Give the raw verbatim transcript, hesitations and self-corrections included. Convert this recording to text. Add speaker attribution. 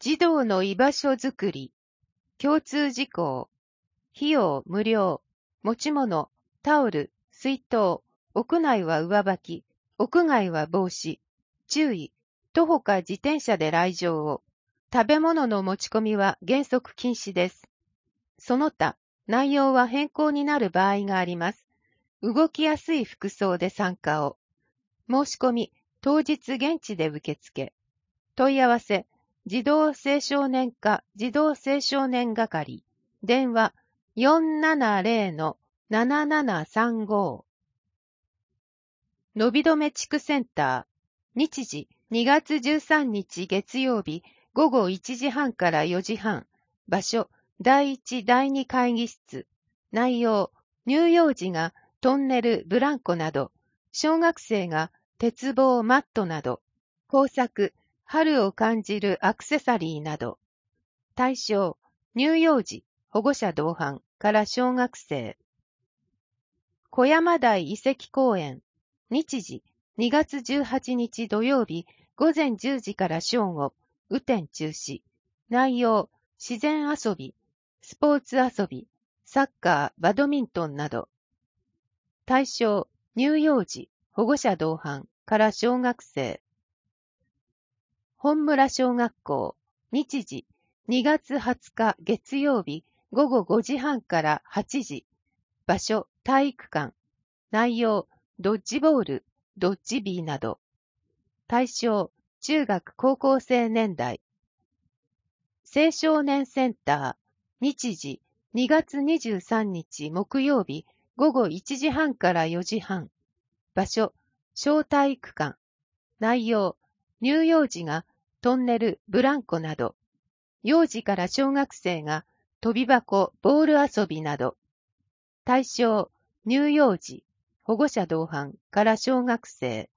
Speaker 1: 児童の居場所づくり、共通事項、費用無料、持ち物、タオル、水筒、屋内は上履き、屋外は帽子、注意、徒歩か自転車で来場を、食べ物の持ち込みは原則禁止です。その他、内容は変更になる場合があります。動きやすい服装で参加を。申し込み、当日現地で受付。問い合わせ、児童青少年課児童青少年係、電話 よんななゼロ ななななさんご。のびどめ地区センター、日時にがつじゅうさんにち月曜日ごごいちじはんからよじはん、場所だいいちだいに会議室、内容乳幼児がトンネルブランコなど、小学生が鉄棒マットなど、工作春を感じるアクセサリーなど。対象、乳幼児、保護者同伴から小学生。小山台遺跡公園。日時、にがつじゅうはちにち土曜日、ごぜんじゅうじから正午、雨天中止。内容、自然遊び、スポーツ遊び、サッカー、バドミントンなど。対象、乳幼児、保護者同伴から小学生。本村小学校、日時、にがつはつか月曜日、ごごごじはんからはちじ。場所、体育館。内容、ドッジボール、ドッジビーなど。対象、中学高校生年代。青少年センター、日時、にがつにじゅうさんにち木曜日、ごごいちじはんからよじはん。場所、小体育館。内容、乳幼児がトンネル、ブランコなど、幼児から小学生が飛び箱、ボール遊びなど。対象、乳幼児、保護者同伴から小学生。